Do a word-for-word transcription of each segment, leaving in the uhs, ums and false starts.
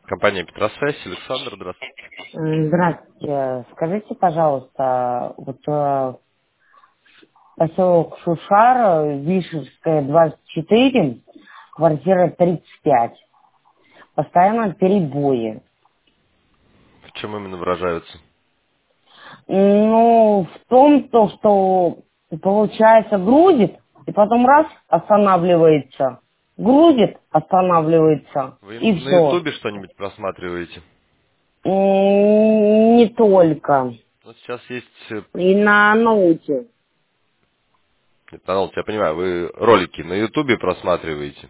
Компания Петросвязь, Александр, здравствуйте. М, Здравствуйте. Скажите, пожалуйста, вот э, поселок Шушара, Вишерская, двадцать четыре, квартира тридцать пять. Постоянно перебои. В чем именно выражаются? Ну, в том, то, что получается грузит, и потом раз, останавливается. Грузит, останавливается, Вы и на все. Ютубе что-нибудь просматриваете? Не только. Ну, сейчас есть... э, И на ноуте. Нет, Арнольд, я понимаю, вы ролики на Ютубе просматриваете.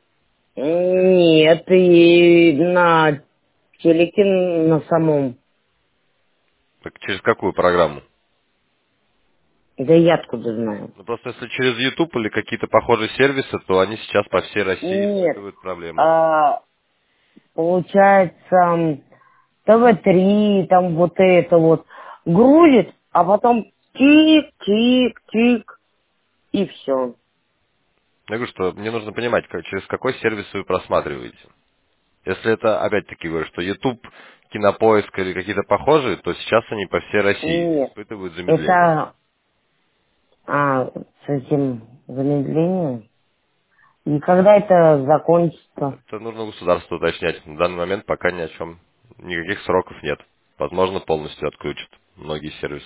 Нет, и на телеке на самом. Так через какую программу? Да я откуда знаю. Ну, просто если через YouTube или какие-то похожие сервисы, то они сейчас по всей России Нет. испытывают проблемы. А, получается, м, ТВ три, там вот это вот грузит, а потом тик-тик-тик, и все. Я говорю, что мне нужно понимать, как- через какой сервис вы просматриваете. Если это, опять-таки, говорю, что YouTube, Кинопоиск или какие-то похожие, то сейчас они по всей России Нет. испытывают замедление. Это а, с этим замедлением. И когда это закончится? Это нужно государству уточнять. На данный момент пока ни о чем. Никаких сроков нет. Возможно, полностью отключат многие сервисы.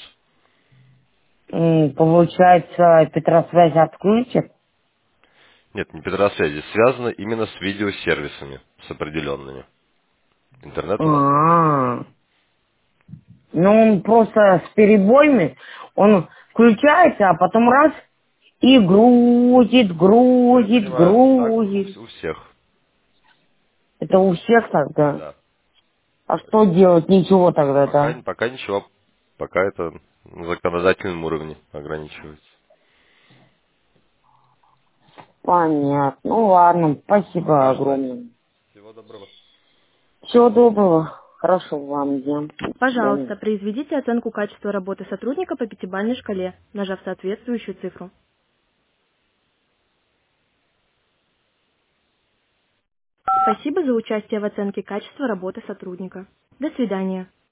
М, Получается, Петросвязь отключит? Нет, не Петросвязи. Связано именно с видеосервисами, с определенными. Интернет у нас нет. А, ну он просто с перебоями, он включается, а потом раз и грузит, Я грузит, понимаю, так у, грузит. вс- у всех. Это у всех тогда. Да. А что делать? Ничего тогда, Пока, да? пока ничего. Пока это на законодательном уровне ограничивается. Понятно. Ну ладно, спасибо Будем ждать. огромное. Всего доброго. Всего доброго. Хорошего вам дня. До свидания. Пожалуйста, произведите оценку качества работы сотрудника по пятибалльной шкале, нажав соответствующую цифру. Спасибо за участие в оценке качества работы сотрудника. До свидания.